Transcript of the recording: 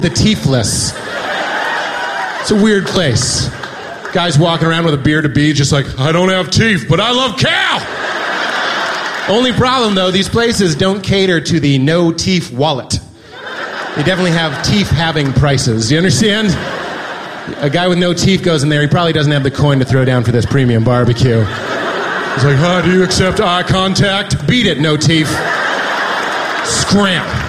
the teethless. It's a weird place. Guys walking around with a beer to be just like, I don't have teeth, but I love cow. Only problem, though, these places don't cater to the no-teeth wallet. They definitely have teeth-having prices. You understand? A guy with no teeth goes in there, he probably doesn't have the coin to throw down for this premium barbecue. He's like, do you accept eye contact? Beat it, no teeth. Scram.